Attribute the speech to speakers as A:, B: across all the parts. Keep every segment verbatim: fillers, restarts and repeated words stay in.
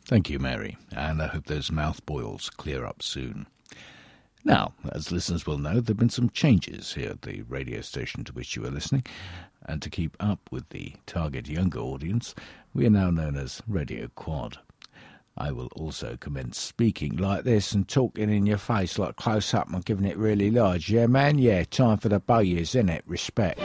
A: Thank you, Mary, and I hope those mouth boils clear up soon. Now, as listeners will know, there have been some changes here at the radio station to which you are listening, and to keep up with the target younger audience, we are now known as Radio Quad. I will also commence speaking like this and talking in your face like close up and giving it really large. Yeah, man? Yeah, time for the bowyers, innit? Respect.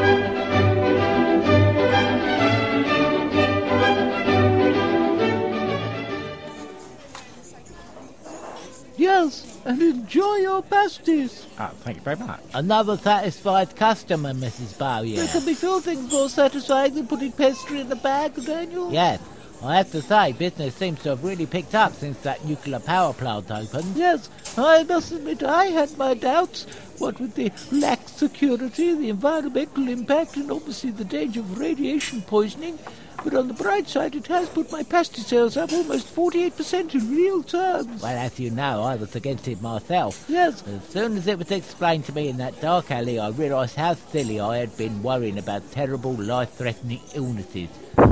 B: Yes, and enjoy your pasties.
C: Oh, thank you very much.
D: Another satisfied customer, Missus Bowyer.
B: There can be few things more satisfying than putting pastry in the bag, Daniel.
D: Yes. I have to say, business seems to have really picked up since that nuclear power plant opened.
B: Yes, I must admit I had my doubts. What with the lax security, the environmental impact, and obviously the danger of radiation poisoning. But on the bright side, it has put my pasty sales up almost forty-eight percent in real terms.
D: Well, as you know, I was against it myself.
B: Yes.
D: As soon as it was explained to me in that dark alley, I realised how silly I had been worrying about terrible, life-threatening illnesses.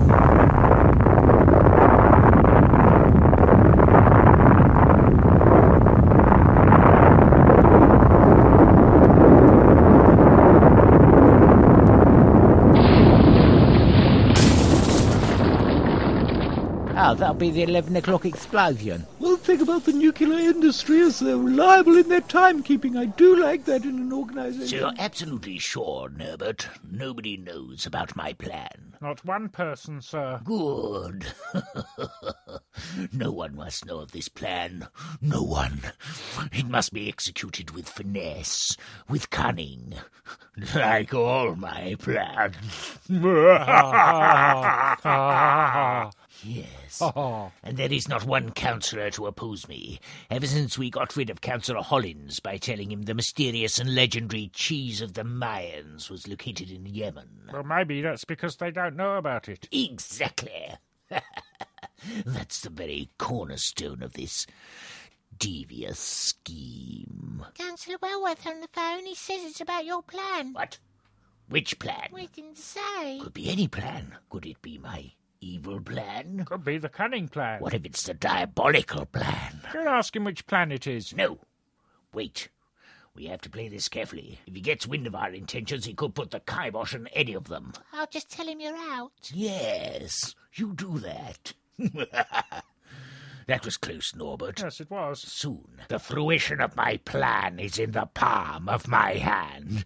D: Oh, that'll be the eleven o'clock explosion.
B: One thing about the nuclear industry is they're reliable in their timekeeping. I do like that in an organisation.
E: So you're absolutely sure, Norbert, nobody knows about my plan?
C: Not one person, sir.
E: Good. No one must know of this plan. No one. It must be executed with finesse, with cunning, like all my plans. Yes.
C: Oh.
E: And there is not one councillor to oppose me, ever since we got rid of Councillor Hollins by telling him the mysterious and legendary cheese of the Mayans was located in Yemen.
C: Well, maybe that's because they don't know about it.
E: Exactly. That's the very cornerstone of this devious scheme.
F: Councillor Wellworth on the phone. He says it's about your plan.
E: What? Which plan?
F: We didn't say.
E: Could be any plan. Could it be my evil plan?
C: Could be the cunning plan.
E: What if it's the diabolical plan?
C: Don't ask him which plan it is.
E: No. Wait. We have to play this carefully. If he gets wind of our intentions, he could put the kibosh on any of them.
F: I'll just tell him you're out.
E: Yes, you do that. That was close, Norbert.
C: Yes, it was.
E: Soon, the fruition of my plan is in the palm of my hand.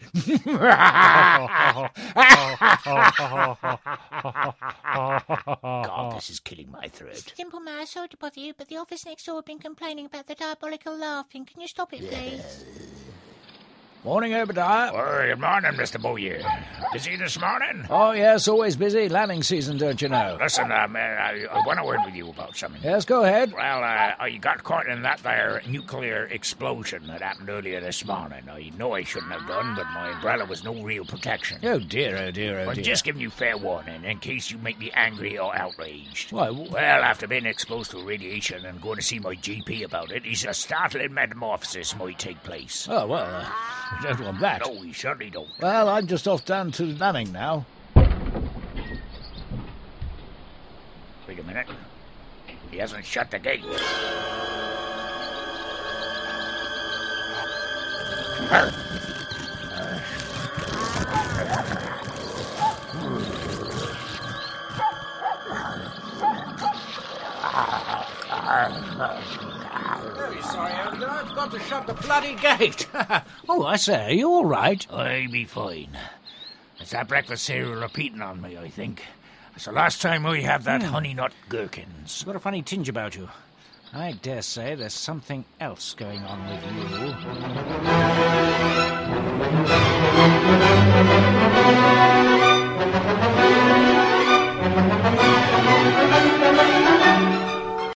E: God, this is killing my throat.
F: Simple man, sorry to bother you, but the office next door have been complaining about the diabolical laughing. Can you stop it, please?
G: Morning, Obadiah.
E: Oh, good morning, Mister Bowyer. Busy this morning?
G: Oh, yes, always busy. Lambing season, don't you know?
E: Listen, um, uh, I, I want a word with you about something.
G: Yes, go ahead.
E: Well, uh, I got caught in that there nuclear explosion that happened earlier this morning. I know I shouldn't have done, but my umbrella was no real protection.
G: Oh, dear, oh, dear, oh,
E: I'm
G: dear.
E: just giving you fair warning in case you make me angry or outraged.
G: Why, w-
E: Well, after being exposed to radiation and going to see my G P about it, he's a startling metamorphosis might take place.
G: Oh, well, uh, we don't want that.
E: No, we certainly don't.
G: Well, I'm just off down to Lanning now.
E: Wait a minute. He hasn't shut the gate.
G: Very sorry, Obadiah. I've got to shut the bloody gate. Oh, I say, are you all right?
E: I'll be fine. It's that breakfast cereal repeating on me, I think. It's the last time we have that honey nut gherkins.
G: It's got a funny tinge about you. I dare say there's something else going on with you.